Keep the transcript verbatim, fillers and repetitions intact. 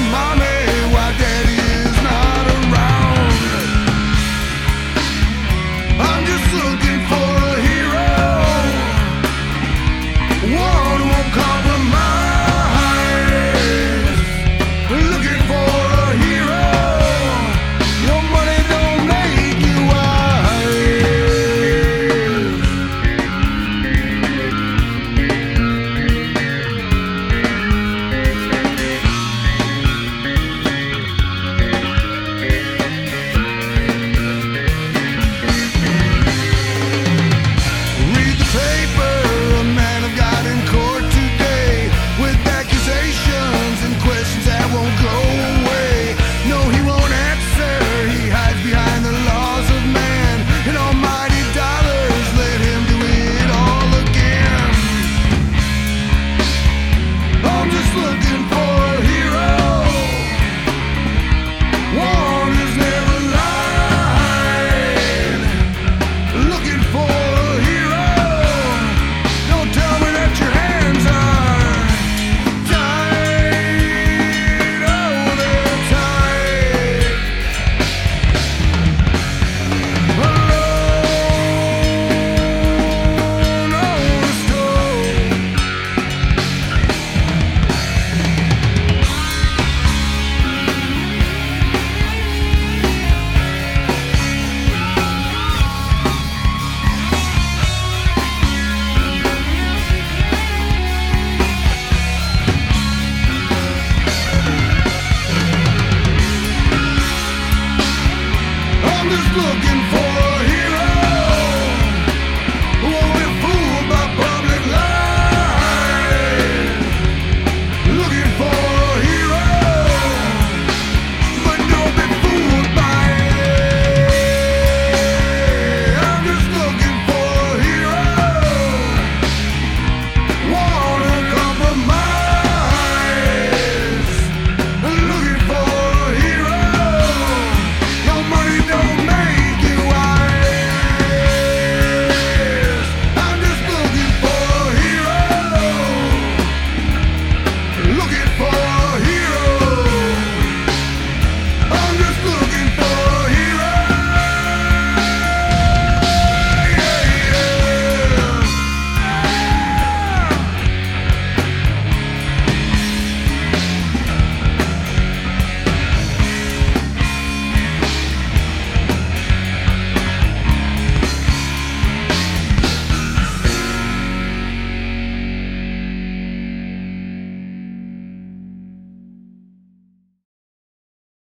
mommy while daddy is not around. I'm just looking for a hero, one who won't compromise. Looking for a hero. Your money don't make you wise. Read the paper, a man I've got in court today with accusations and questions that won't go away. No, he won't answer. He hides behind the laws of man and almighty dollars. Let him do it all again. I'm just looking for a hero, one who's never lied. Looking for a hero. Don't tell me that your hands are tied. Oh, they're tied. Alone on the stove. I'm just looking